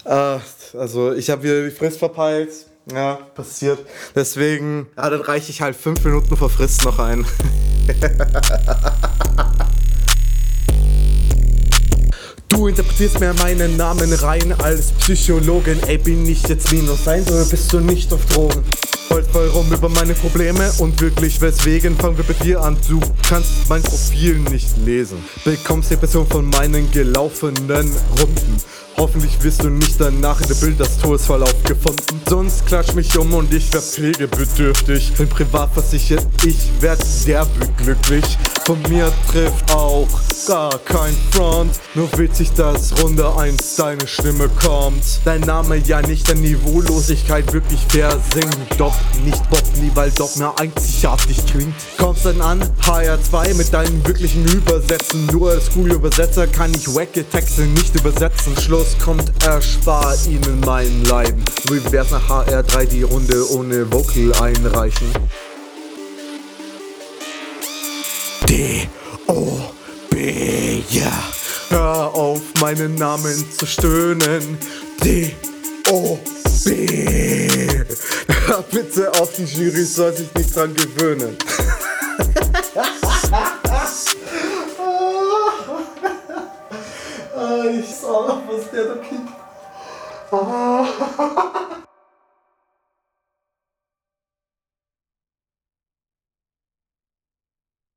Also ich habe wieder die Frist verpeilt. Ja, passiert. Deswegen, ja, dann reiche ich halt 5 Minuten vor Frist noch ein. Du interpretierst mir meinen Namen rein als Psychologin. Ey, bin ich jetzt minus 1 oder bist du nicht auf Drogen? Heult voll rum über meine Probleme und wirklich weswegen fangen wir bei dir an. Du kannst mein Profil nicht lesen, bekommst die Person von meinen gelaufenen Runden. Hoffentlich wirst du nicht danach in der Bild das Todesverlauf gefunden. Sonst klatsch mich um und ich werd pflegebedürftig. Bin privat versichert, ich werd derbe glücklich. Von mir trifft auch gar kein Front. Nur witzig, dass Runde 1 deine Stimme kommt. Dein Name ja nicht an Niveaulosigkeit wirklich versinkt. Doch nicht Bob nie, weil Doc mehr einzigartig klingt. Kommst dann an, HR2 mit deinen wirklichen Übersätzen. Nur als cooler Übersetzer kann ich wacke Texte nicht übersetzen. Schluss kommt, erspar ihnen mein Leiden. Wie wär's nach HR3 die Runde ohne Vocal einreichen? D-O-B, ja. Hör auf, meinen Namen zu stöhnen. D-O-B. Hör bitte auf, die Jury soll sich nicht dran gewöhnen. Ich sah, was der da kriegt.